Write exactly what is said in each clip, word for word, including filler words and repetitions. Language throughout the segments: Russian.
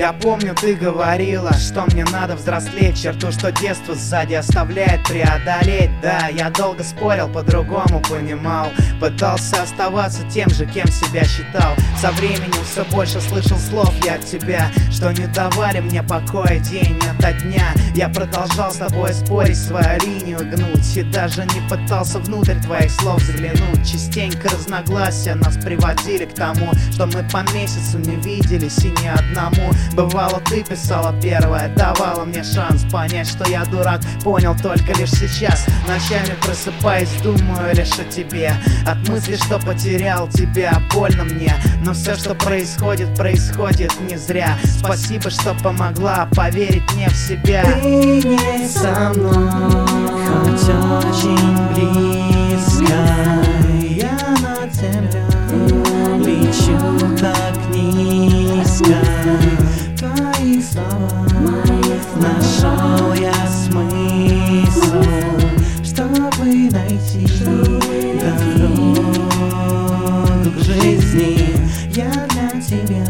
Я помню, ты говорила, что мне надо взрослеть, черту, что детство сзади оставляет, преодолеть. Да, я долго спорил, по-другому понимал, пытался оставаться тем же, кем себя считал. Со временем все больше слышал слов я от тебя, что не давали мне покоя день ото дня. Я продолжал с тобой спорить, свою линию гнуть, и даже не пытался внутрь твоих слов заглянуть. Частенько разногласия нас приводили к тому, что мы по месяцу не виделись и ни одному. Бывало, ты писала первая, давала мне шанс понять, что я дурак, понял только лишь сейчас. Ночами просыпаясь, думаю лишь о тебе, от мысли, что потерял тебя, больно мне. Но все, что происходит, происходит не зря. Спасибо, что помогла поверить мне в себя. Ты не со мной, хоть очень близко, я на тебя лечу так низко. Твои слова нашел я смысл, чтобы найти дорогу к жизни. Я для тебя,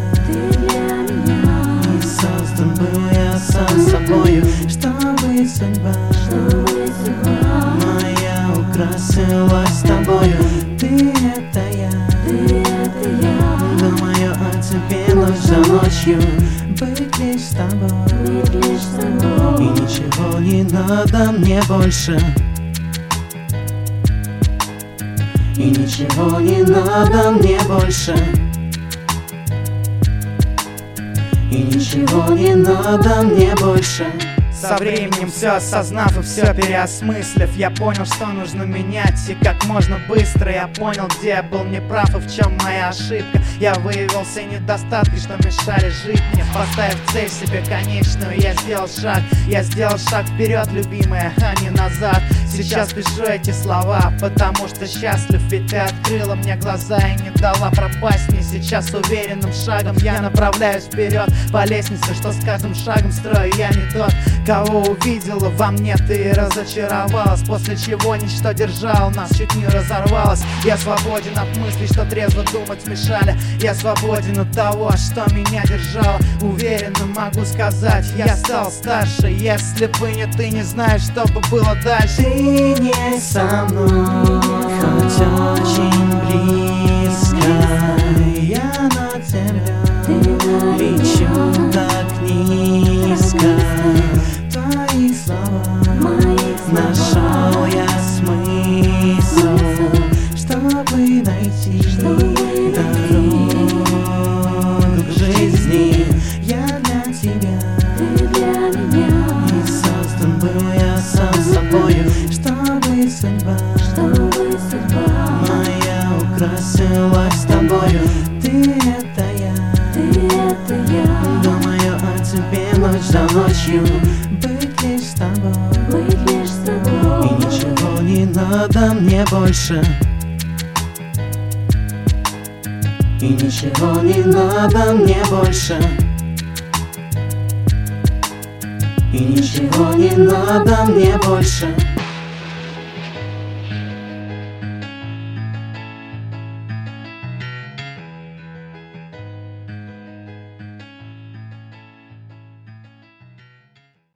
и создан был я сам собою, чтобы судьба моя украсилась тобою. Ты это я, думаю о тебе ночь за ночью, быть лишь с тобой, и ничего не надо мне больше, и ничего не надо мне больше, и ничего не надо мне больше. Со временем, все осознав и все переосмыслив, я понял, что нужно менять, и как можно быстро. Я понял, где я был неправ и в чем моя ошибка. Я выявил все недостатки, что мешали жить мне. Поставив цель себе конечную, я сделал шаг. Я сделал шаг вперед, любимая, а не назад. Сейчас пишу эти слова, потому что счастлив, ведь ты открыла мне глаза и не дала пропасть мне. Сейчас уверенным шагом я направляюсь вперед по лестнице, что с каждым шагом строю я не тот, кого увидела во мне ты разочаровалась, после чего ничто держало нас, чуть не разорвалось. Я свободен от мыслей, что трезво думать мешали. Я свободен от того, что меня держало. Уверенно могу сказать, я стал старше. Если бы не ты, не знаю, что бы было дальше. Ты не со мной, хоть очень близко, я на тебя лечу так низко. Твои слова нашел я смысл, чтобы найти дорогу к жизни. Я для тебя, и создан был я сам собою, чтобы судьба моя украсилась тобою. Ты это я, думаю о тебе ночь за ночью, быть лишь с тобой, и ничего не надо мне больше, и ничего не надо мне больше, и ничего не надо мне больше.